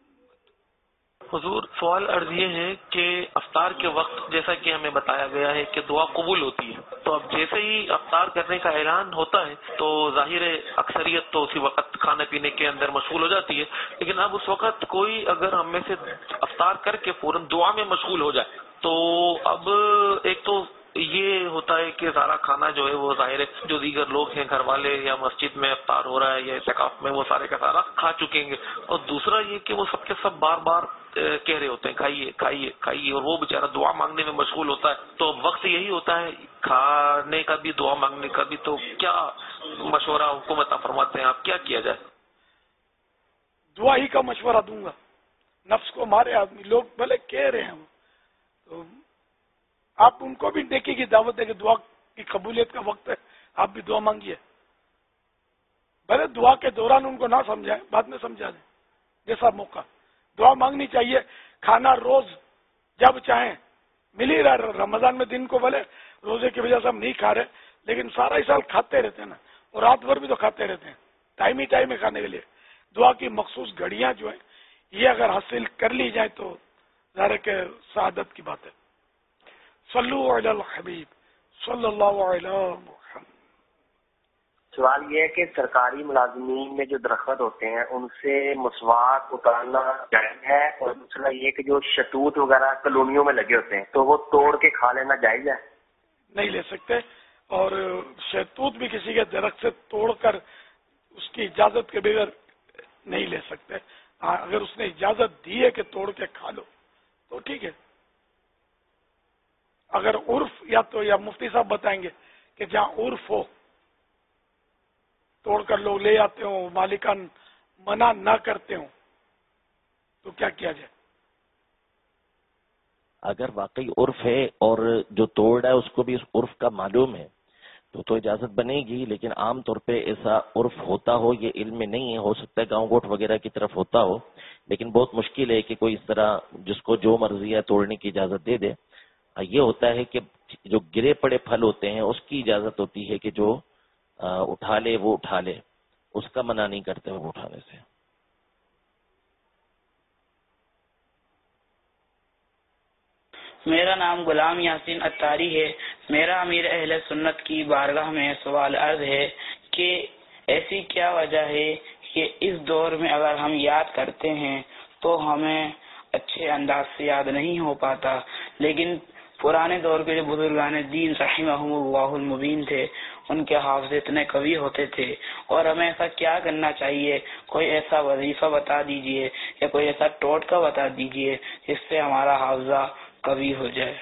حضور سوال عرض یہ ہے کہ افطار کے وقت جیسا کہ ہمیں بتایا گیا ہے کہ دعا قبول ہوتی ہے، تو اب جیسے ہی افطار کرنے کا اعلان ہوتا ہے تو ظاہر اکثریت تو اسی وقت کھانے پینے کے اندر مشغول ہو جاتی ہے، لیکن اب اس وقت کوئی اگر ہم میں سے افطار کر کے فوراً دعا میں مشغول ہو جائے تو اب ایک تو یہ ہوتا ہے کہ سارا کھانا جو ہے وہ ظاہر ہے جو دیگر لوگ ہیں گھر والے یا مسجد میں افطار ہو رہا ہے یا اعتکاف میں وہ سارے کا سارا کھا چکیں گے، اور دوسرا یہ کہ وہ سب کے سب بار بار کہہ رہے ہوتے ہیں کھائیے کھائیے کھائیے، اور وہ بیچارہ دعا مانگنے میں مشغول ہوتا ہے. تو وقت یہی ہوتا ہے کھانے کا بھی دعا مانگنے کا بھی، تو کیا مشورہ حکومت فرماتے ہیں آپ، کیا کیا جائے؟ دعا ہی کا مشورہ دوں گا. نفس کو مارے آدمی, لوگ بھلے کہہ رہے ہیں تو آپ ان کو بھی نیکی کی دعوت ہے کہ دعا کی قبولیت کا وقت ہے, آپ بھی دعا مانگیے. بھلے دعا کے دوران ان کو نہ سمجھائیں, بعد میں سمجھا دیں جیسا موقع. دعا مانگنی چاہیے. کھانا روز جب چاہیں مل ہی رہا. رمضان میں دن کو بھلے روزے کی وجہ سے ہم نہیں کھا رہے, لیکن سارا ہی سال کھاتے رہتے ہیں نا, اور رات بھر بھی تو کھاتے رہتے ہیں, ٹائم ہی کھانے کے لیے. دعا کی مخصوص گھڑیاں جو ہیں یہ اگر حاصل کر لی جائیں تو ظاہر کہ سعادت کی بات ہے. صلو علی الحبیب صلی اللہ علیہ محمد. سوال یہ ہے کہ سرکاری ملازمین میں جو درخت ہوتے ہیں ان سے مسواک اتارنا جائز ہے, اور دوسرا یہ کہ جو شتوت وغیرہ کالونیوں میں لگے ہوتے ہیں تو وہ توڑ کے کھا لینا جائز ہے؟ نہیں لے سکتے, اور شہتوت بھی کسی کے درخت سے توڑ کر اس کی اجازت کے بغیر نہیں لے سکتے. اگر اس نے اجازت دی ہے کہ توڑ کے کھا لو تو ٹھیک ہے. اگر عرف یا مفتی صاحب بتائیں گے کہ جہاں عرف ہو توڑ کر لوگ لے آتے ہوں, مالکان منع نہ کرتے ہوں, تو کیا کیا جائے؟ اگر واقعی عرف ہے اور جو توڑ رہا ہے اس کو بھی اس عرف کا معلوم ہے تو اجازت بنے گی. لیکن عام طور پہ ایسا عرف ہوتا ہو, یہ علم میں نہیں ہے, ہو سکتا ہے گاؤں گوٹ وغیرہ کی طرف ہوتا ہو, لیکن بہت مشکل ہے کہ کوئی اس طرح جس کو جو مرضی ہے توڑنے کی اجازت دے دے. یہ ہوتا ہے کہ جو گرے پڑے پھل ہوتے ہیں اس کی اجازت ہوتی ہے کہ جو اٹھا لے وہ اٹھا لے, اس کا منع نہیں کرتے وہ اٹھانے سے. میرا نام غلام یاسین اتاری ہے. میرا امیر اہل سنت کی بارگاہ میں سوال عرض ہے کہ ایسی کیا وجہ ہے کہ اس دور میں اگر ہم یاد کرتے ہیں تو ہمیں اچھے انداز سے یاد نہیں ہو پاتا, لیکن پرانے دور کے جو بزرگان دین رحمہم اللہ المبین تھے ان کے حافظ اتنے قوی ہوتے تھے, اور ہمیں ایسا کیا کرنا چاہیے؟ کوئی ایسا وظیفہ بتا دیجئے یا کوئی ایسا ٹوٹکا بتا دیجئے جس سے ہمارا حافظہ قوی ہو جائے.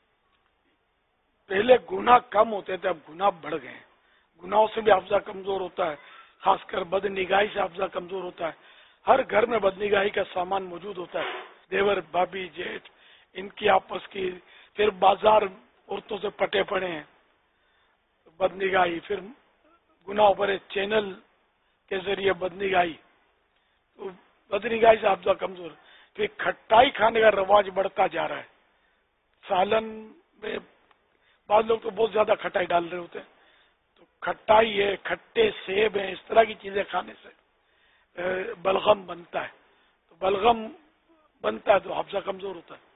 پہلے گناہ کم ہوتے تھے, اب گناہ بڑھ گئے ہیں. گناہوں سے بھی حافظہ کمزور ہوتا ہے, خاص کر بد نگاہی سے حافظہ کمزور ہوتا ہے. ہر گھر میں بد نگاہی کا سامان موجود ہوتا ہے, دیور بھابھی جیٹھ ان کی آپس کی, پھر بازار عورتوں سے پٹے پڑے ہیں, بد نگاہی, پھر گناہ بھرے چینل کے ذریعے بد نگاہی, تو بد نگاہی سے حافظہ کمزور. پھر کھٹائی کھانے کا رواج بڑھتا جا رہا ہے. سالن میں بعض لوگ تو بہت زیادہ کھٹائی ڈال رہے ہوتے ہیں, تو کھٹائی ہے, کھٹے سیب ہیں, اس طرح کی چیزیں کھانے سے بلغم بنتا ہے. تو بلغم بنتا ہے تو حافظہ کمزور ہوتا ہے.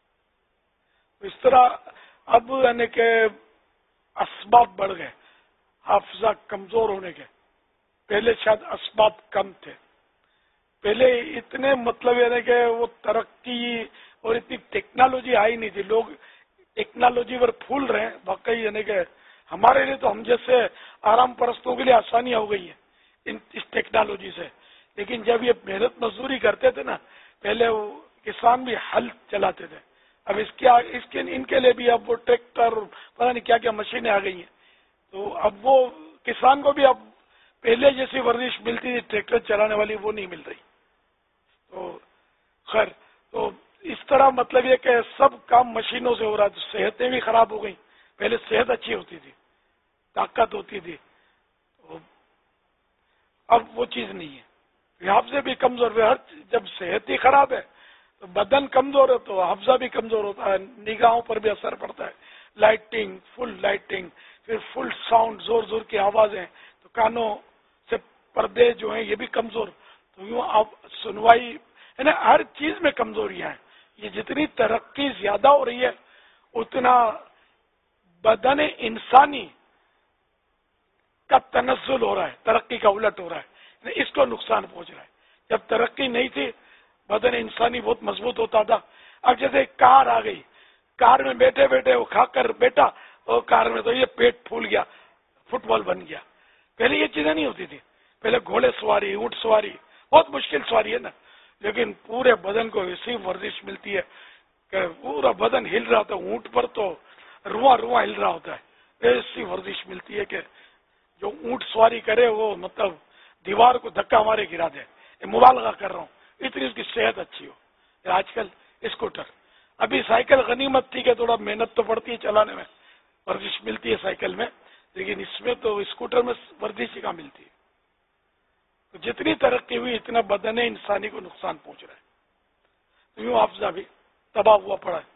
اس طرح اب یعنی کہ اسباب بڑھ گئے حافظہ کمزور ہونے کے. پہلے شاید اسباب کم تھے, پہلے اتنے مطلب یعنی کہ وہ ترقی اور اتنی ٹیکنالوجی آئی نہیں تھی. لوگ ٹیکنالوجی پر پھول رہے ہیں واقعی, یعنی کہ ہمارے لیے تو ہم جیسے آرام پرستوں کے لیے آسانی ہو گئی ہے اس ٹیکنالوجی سے. لیکن جب یہ محنت مزدوری کرتے تھے نا, پہلے وہ کسان بھی ہل چلاتے تھے, اب ان کے لیے بھی اب وہ ٹریکٹر پتہ نہیں کیا کیا مشینیں آ گئی ہیں. تو اب وہ کسان کو بھی اب پہلے جیسی ورزش ملتی تھی ٹریکٹر چلانے والی, وہ نہیں مل رہی. تو خیر, تو اس طرح مطلب یہ کہ سب کام مشینوں سے ہو رہا ہے, تو صحتیں بھی خراب ہو گئی. پہلے صحت اچھی ہوتی تھی, طاقت ہوتی تھی, تو اب وہ چیز نہیں ہے. حافظے بھی کمزور ہے. جب صحت ہی خراب ہے تو بدن کمزور ہے تو حافظہ بھی کمزور ہوتا ہے, نگاہوں پر بھی اثر پڑتا ہے. لائٹنگ, فل لائٹنگ, پھر فل ساؤنڈ, زور زور کی آوازیں, تو کانوں سے پردے جو ہیں یہ بھی کمزور. تو یوں اب سنوائی یعنی ہر چیز میں کمزوریاں ہیں. یہ جتنی ترقی زیادہ ہو رہی ہے اتنا بدن انسانی کا تنزل ہو رہا ہے, ترقی کا الٹ ہو رہا ہے, یعنی اس کو نقصان پہنچ رہا ہے. جب ترقی نہیں تھی بدن انسانی بہت مضبوط ہوتا تھا. اب جیسے کار آ گئی, کار میں بیٹھے بیٹھے وہ کھا کر بیٹھا, اور کار میں تو یہ پیٹ پھول گیا, فٹ بال بن گیا. پہلے یہ چیزیں نہیں ہوتی تھی. پہلے گھوڑے سواری, اونٹ سواری بہت مشکل سواری ہے نا, لیکن پورے بدن کو ایسی ورزش ملتی ہے کہ پورا بدن ہل رہا ہوتا ہے. اونٹ پر تو رواں رواں ہل رہا ہوتا ہے. ایسی ورزش ملتی ہے کہ جو اونٹ سواری کرے وہ مطلب دیوار کو دھکا مارے گرا دے, مبالغہ کر رہا ہوں، اتنی اس کی صحت اچھی ہو۔ آج کل اسکوٹر، ابھی سائیکل غنیمت تھی کہ تھوڑا محنت تو پڑتی ہے چلانے میں، ورزش ملتی ہے سائیکل میں، لیکن اس میں تو اسکوٹر میں ورزش کہاں ملتی ہے۔ تو جتنی ترقی ہوئی اتنا بدن انسانی کو نقصان پہنچ رہا ہے، تو یوں حافظہ بھی تباہ ہوا پڑا ہے۔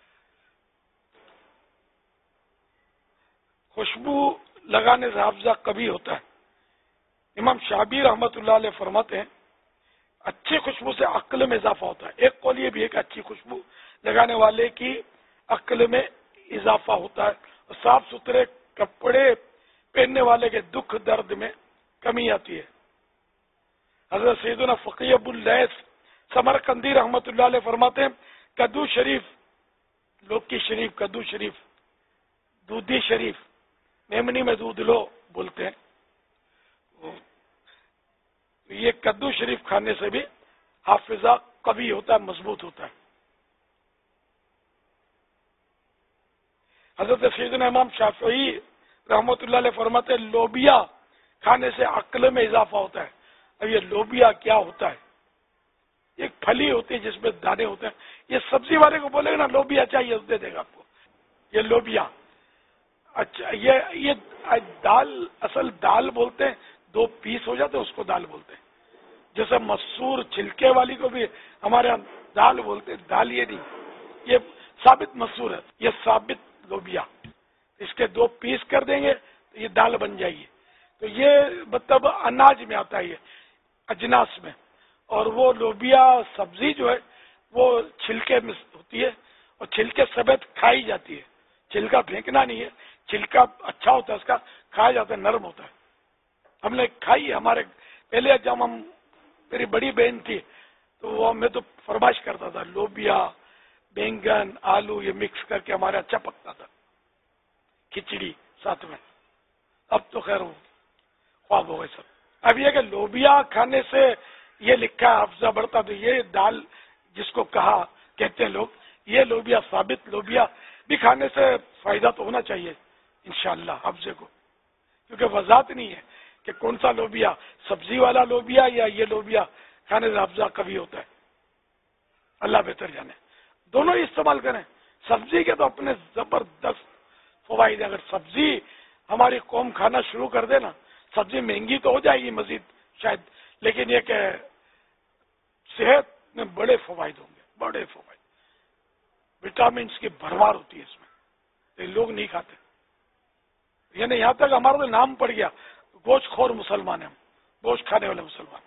خوشبو لگانے سے حافظہ کبھی ہوتا ہے۔ امام شابی رحمت اللہ علیہ فرماتے ہیں اچھی خوشبو سے عقل میں اضافہ ہوتا ہے۔ ایک قول یہ بھی ہے کہ اچھی خوشبو لگانے والے کی عقل میں اضافہ ہوتا ہے، اور صاف ستھرے کپڑے پہننے والے کے دکھ درد میں کمی آتی ہے۔ حضرت سیدنا فقیہ ابو اللیث سمرقندی رحمت اللہ علیہ فرماتے ہیں کدو شریف، لوکی شریف، کدو شریف، دودھی شریف، میمنی میں دودھ لو بولتے ہیں، یہ کدو شریف کھانے سے بھی حافظہ قوی ہوتا ہے، مضبوط ہوتا ہے۔ حضرت سیدنا امام شافعی رحمت اللہ علیہ فرماتے ہیں لوبیا کھانے سے عقل میں اضافہ ہوتا ہے۔ اب یہ لوبیا کیا ہوتا ہے؟ ایک پھلی ہوتی ہے جس میں دانے ہوتے ہیں، یہ سبزی والے کو بولے گا نا لوبیا چاہیے دے دے گا آپ کو، یہ لوبیا۔ اچھا یہ دال، اصل دال بولتے ہیں، دو پیس ہو جاتے ہیں اس کو دال بولتے ہیں، جیسے مسور چھلکے والی کو بھی ہمارے یہاں دال بولتے ہیں، دال یہ نہیں، یہ ثابت مسور ہے، یہ ثابت لوبیا، اس کے دو پیس کر دیں گے تو یہ دال بن جائے گی۔ تو یہ مطلب اناج میں آتا ہے، یہ اجناس میں، اور وہ لوبیا سبزی جو ہے وہ چھلکے میں ہوتی ہے، اور چھلکے سمیت کھائی جاتی ہے، چھلکا پھینکنا نہیں ہے، چھلکا اچھا ہوتا ہے اس کا، کھایا جاتا ہے، نرم ہوتا ہے۔ ہم نے کھائی، ہمارے پہلے جب میری بڑی بہن تھی تو وہ میں تو فرمائش کرتا تھا لوبیا بینگن آلو یہ مکس کر کے ہمارے اچھا پکتا تھا، کھچڑی ساتھ میں۔ اب تو خیر وہ خواب ہو گئے سب۔ اب یہ کہ لوبیا کھانے سے یہ لکھا ہے حافظہ بڑھتا، تو یہ دال جس کو کہا کہتے ہیں لوگ، یہ لوبیا ثابت لوبیا بھی کھانے سے فائدہ تو ہونا چاہیے انشاءاللہ حافظے کو، کیونکہ وضاحت نہیں ہے کہ کون سا لوبیا، سبزی والا لوبیا یا یہ لوبیا کھانے سے حافظہ کبھی ہوتا ہے، اللہ بہتر جانے۔ دونوں ہی استعمال کریں، سبزی کے تو اپنے زبردست فوائد ہیں۔ اگر سبزی ہماری قوم کھانا شروع کر دے نا، سبزی مہنگی تو ہو جائے گی مزید شاید، لیکن یہ کہ صحت میں بڑے فوائد ہوں گے، بڑے فوائد، وٹامنس کی بھرمار ہوتی ہے اس میں، یہ لوگ نہیں کھاتے۔ یعنی یہاں تک ہمارا تو نام پڑ گیا گوشت خور مسلمان ہیں ہم، گوشت کھانے والے مسلمان۔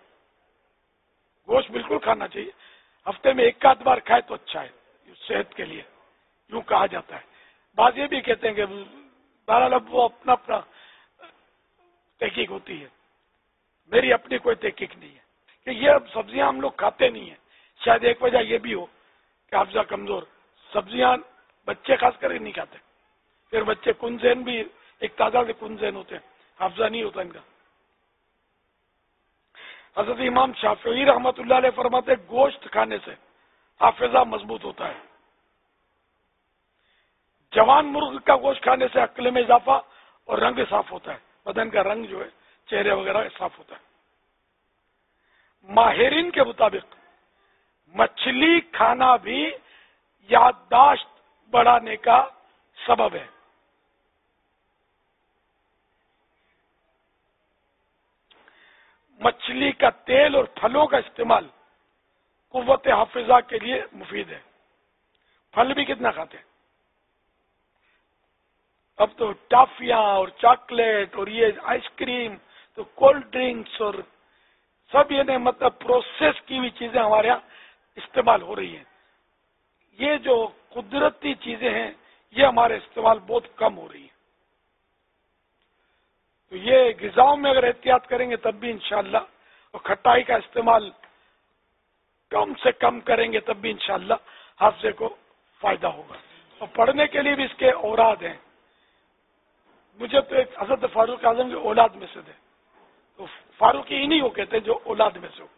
گوشت بالکل کھانا چاہیے، ہفتے میں ایک آدھ بار کھائے تو اچھا ہے صحت کے لیے، یوں کہا جاتا ہے۔ بعض یہ بھی کہتے ہیں کہ بہرحال اب وہ اپنا اپنا تحقیق ہوتی ہے، میری اپنی کوئی تحقیق نہیں ہے کہ یہ اب سبزیاں ہم لوگ کھاتے نہیں ہیں۔ شاید ایک وجہ یہ بھی ہو کہ حافظہ کمزور، سبزیاں بچے خاص کر نہیں کھاتے، پھر بچے کنزین بھی ایک تعداد سے کنزین ہوتے ہیں، حافظہ نہیں ہوتا ان کا۔ حضرت امام شافعی رحمت اللہ علیہ فرماتے گوشت کھانے سے حافظہ مضبوط ہوتا ہے۔ جوان مرغ کا گوشت کھانے سے عقل میں اضافہ اور رنگ صاف ہوتا ہے، بدن کا رنگ جو ہے چہرے وغیرہ صاف ہوتا ہے۔ ماہرین کے مطابق مچھلی کھانا بھی یادداشت بڑھانے کا سبب ہے۔ مچھلی کا تیل اور پھلوں کا استعمال قوت حافظہ کے لیے مفید ہے۔ پھل بھی کتنا کھاتے ہیں اب تو، ٹافیاں اور چاکلیٹ اور یہ آئس کریم تو کولڈ ڈرنکس اور سب یہ مطلب پروسیس کی ہوئی چیزیں ہمارے یہاں استعمال ہو رہی ہیں۔ یہ جو قدرتی چیزیں ہیں یہ ہمارے استعمال بہت کم ہو رہی ہیں، تو یہ غذاؤں میں اگر احتیاط کریں گے تب بھی انشاءاللہ، اور کھٹائی کا استعمال کم سے کم کریں گے تب بھی انشاءاللہ حافظے کو فائدہ ہوگا۔ اور پڑھنے کے لیے بھی اس کے اوراد ہیں۔ مجھے تو ایک حضرت فاروق اعظم کی اولاد میں سے تھے، تو فاروقی انہی کو کہتے ہیں جو اولاد میں سے ہو۔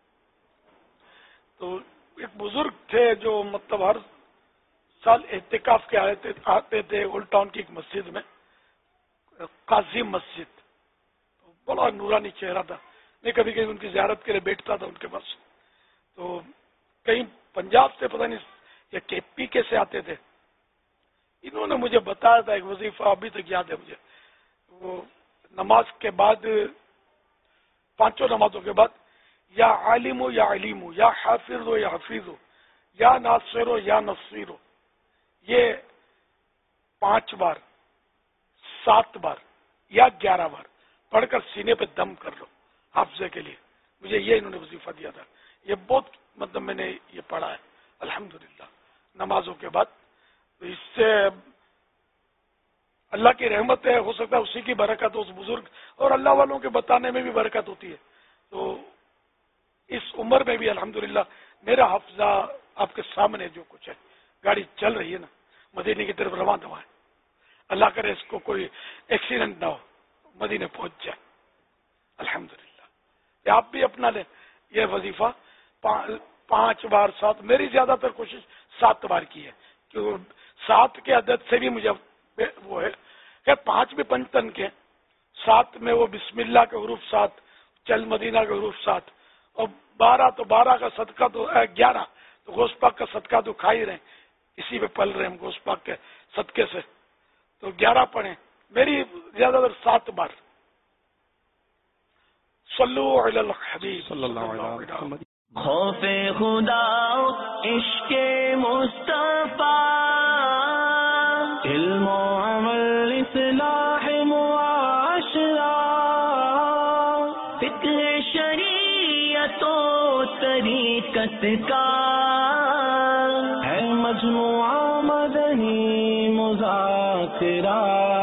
تو ایک بزرگ تھے جو مطلب ہر سال اعتکاف کے آتے تھے اولڈ ٹاؤن کی ایک مسجد میں، قاضی مسجد، بڑا نورانی چہرہ تھا، میں کبھی کبھی ان کی زیارت کے لیے بیٹھتا تھا ان کے پاس. تو کہیں پنجاب سے پتہ نہیں یا کے پی کے سے آتے تھے. انہوں نے مجھے بتایا تھا ایک وظیفہ, ابھی تک یاد ہے مجھے. وہ نماز کے بعد, 5 نمازوں کے بعد, یا عالم ہو یا علیم ہو, یا حافظ ہو یا حفیظ ہو, یا ناصر ہو یا نصیر ہو, یہ 5 بار 7 بار یا 11 بار پڑھ کر سینے پہ دم کر لو حافظے کے لیے. مجھے یہ انہوں نے وظیفہ دیا تھا. یہ بہت مطلب میں نے یہ پڑھا ہے الحمدللہ نمازوں کے بعد. تو اس سے اللہ کی رحمت ہے, ہو سکتا ہے اسی کی برکت, اس بزرگ اور اللہ والوں کے بتانے میں بھی برکت ہوتی ہے. تو اس عمر میں بھی الحمدللہ میرا حافظہ آپ کے سامنے جو کچھ ہے. گاڑی چل رہی ہے نا, مدینے کی طرف رواں دوا ہے. اللہ کرے اس کو کوئی ایکسیڈنٹ نہ ہو, مدینے پہنچ جائے الحمدللہ. یہ آپ بھی اپنا لیں یہ وظیفہ 5 بار 7, میری زیادہ تر کوشش 7 بار کی ہے, کہ 7 کے عدد سے بھی مجھے وہ ہے کہ 5 بھی پنجتن کے, 7 میں وہ بسم اللہ کے حروف 7, چل مدینہ کے حروف 7, اور 12 تو 12 کا صدقہ تو 11 تو غوث پاک کا صدقہ تو کھا ہی رہے, اسی پہ پل رہے ہم غوث پاک کے صدقے سے, تو 11 پڑھیں. میری زیادہ تر 7 بار. صلو علی الحبیب صلی اللہ علیہ وسلم. خوف خدا عشق مصطفیٰ, علم و عمل اصلاح معاشرہ, فقہ شریعت و طریقت کا ہے مجموعہ مدنی مذاکرہ.